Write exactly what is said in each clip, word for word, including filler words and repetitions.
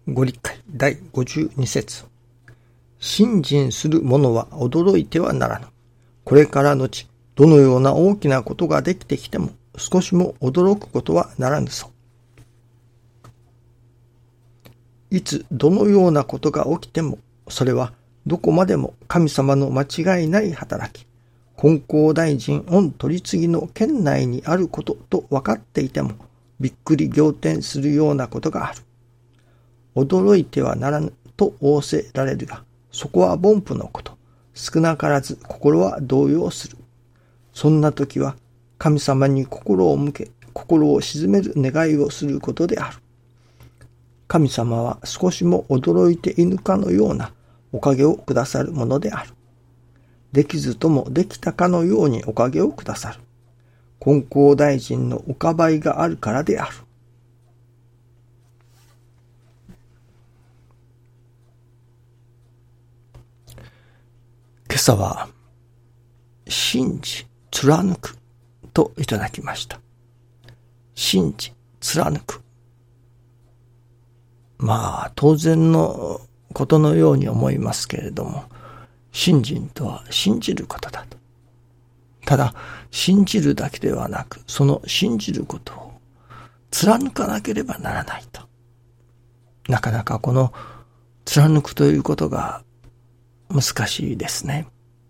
ご理解だいごじゅうに節。信心する者は驚いてはならぬ。これからのち、どのような大きなことができてきても、少しも驚くことはならぬぞ。いつどのようなことが起きても、それはどこまでも神様の間違いない働き、金光大臣御取次の圏内にあることと分かっていても、びっくり仰天するようなことがある。驚いてはならぬと仰せられるが、そこは凡夫のこと。少なからず心は動揺する。そんな時は神様に心を向け、心を鎮める願いをすることである。神様は少しも驚いていぬかのようなおかげをくださるものである。できずともできたかのようにおかげをくださる。金光大臣のおかばいがあるからである。今朝は信じ貫くといただきました。信じ貫く。まあ当然のことのように思いますけれども、信心とは信じることだと。ただ信じるだけではなく、その信じることを貫かなければならないと。なかなかこの貫くということが難しいですね。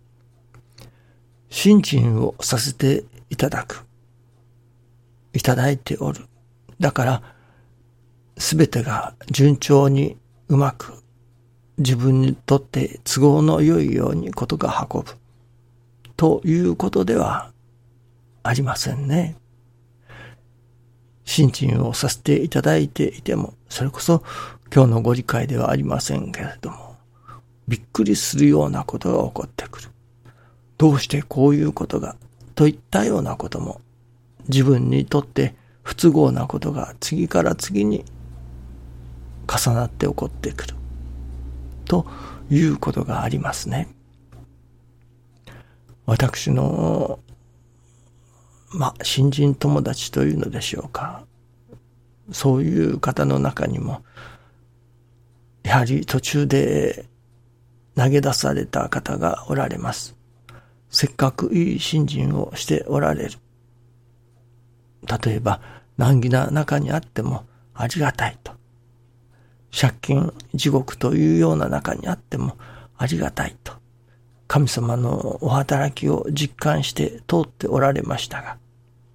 信心をさせていただく。いただいておる。だからすべてが順調にうまく自分にとって都合の良いようにことが運ぶということではありませんね。信心をさせていただいていても、それこそ今日のご理解ではありませんけれども、びっくりするようなことが起こってくる。どうしてこういうことがといったようなことも、自分にとって不都合なことが次から次に重なって起こってくるということがありますね。私のまあ新人友達というのでしょうか、そういう方の中にもやはり途中で投げ出された方がおられます。せっかくいい信心をしておられる。例えば難儀な中にあってもありがたいと。借金地獄というような中にあってもありがたいと。神様のお働きを実感して通っておられましたが、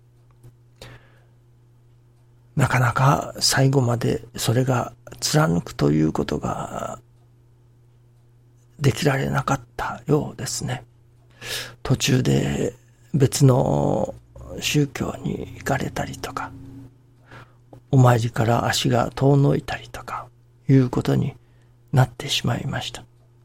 なかなか最後までそれが貫くということができられなかったようですね。途中で別の宗教に行かれたりとか、お参りから足が遠のいたりとかいうことになってしまいました。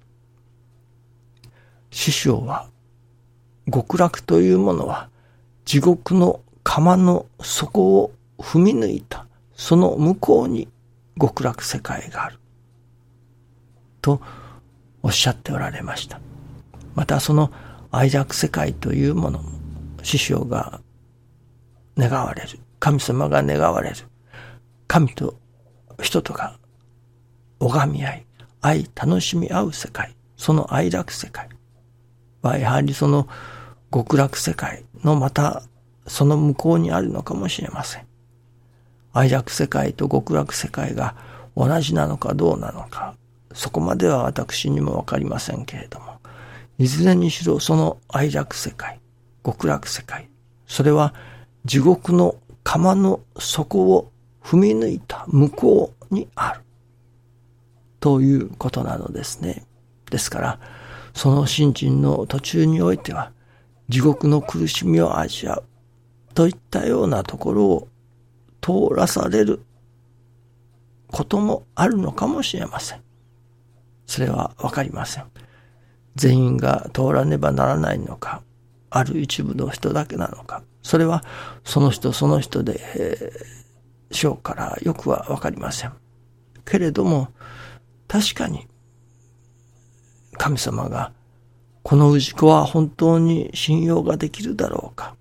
師匠は、極楽というものは地獄の釜の底を踏み抜いたその向こうに極楽世界があるとおっしゃっておられました。またその愛楽世界というものも師匠が願われる、神様が願われる、神と人とが拝み合い愛楽しみ合う世界、その愛楽世界はやはりその極楽世界のまたその向こうにあるのかもしれません。愛楽世界と極楽世界が同じなのかどうなのか、そこまでは私にもわかりませんけれども、いずれにしろその愛楽世界、極楽世界、それは地獄の釜の底を踏み抜いた向こうにあるということなのですね。ですからその信心の途中においては地獄の苦しみを味わうといったようなところを通らされることもあるのかもしれません。それはわかりません。全員が通らねばならないのか、ある一部の人だけなのか、それはその人その人で、えー、しょうからよくはわかりません。けれども確かに神様がこの氏子は本当に信用ができるだろうか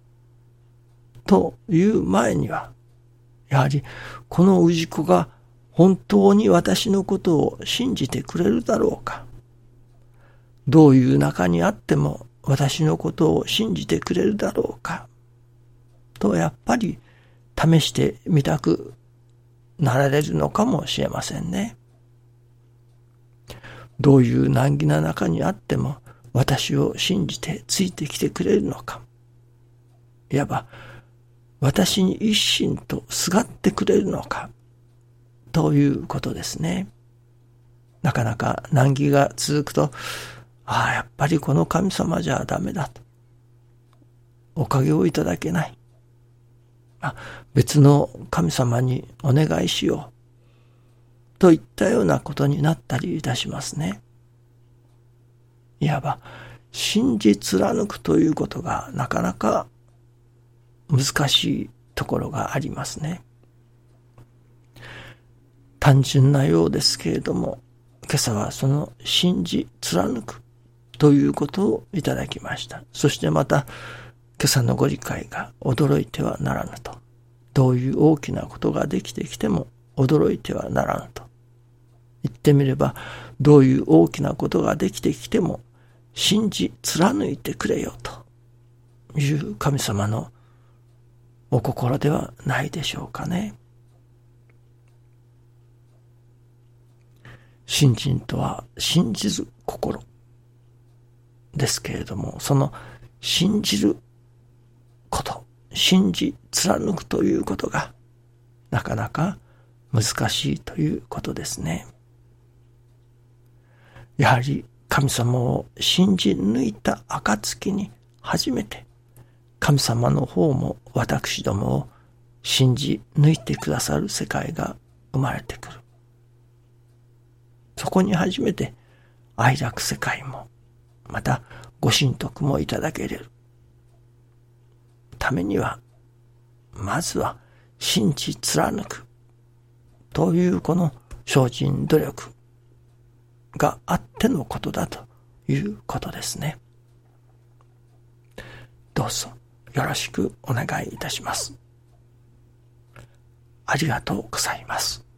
という前には、やはりこの氏子が本当に私のことを信じてくれるだろうか。どういう中にあっても私のことを信じてくれるだろうか。とやっぱり試してみたくなられるのかもしれませんね。どういう難儀な中にあっても私を信じてついてきてくれるのか。いわば私に一心とすがってくれるのか。ということですね。なかなか難儀が続くと、ああ、やっぱりこの神様じゃダメだと。おかげをいただけない。あ、別の神様にお願いしよう。といったようなことになったりいたしますね。いわば、信じ貫くということがなかなか難しいところがありますね。単純なようですけれども、今朝はその信じ貫くということをいただきました。そしてまた、今朝のご理解が驚いてはならぬと。どういう大きなことができてきても驚いてはならぬと。言ってみれば、どういう大きなことができてきても信じ貫いてくれよという神様のお心ではないでしょうかね。信心とは信じる心ですけれども、その信じること、信じ貫くということがなかなか難しいということですね。やはり神様を信じ抜いた暁に初めて神様の方も私どもを信じ抜いてくださる世界が生まれてくる。そこに初めて愛楽世界もまたご神徳もいただけれるためには、まずは信じ貫くというこの精進努力があってのことだということですね。どうぞよろしくお願いいたします。ありがとうございます。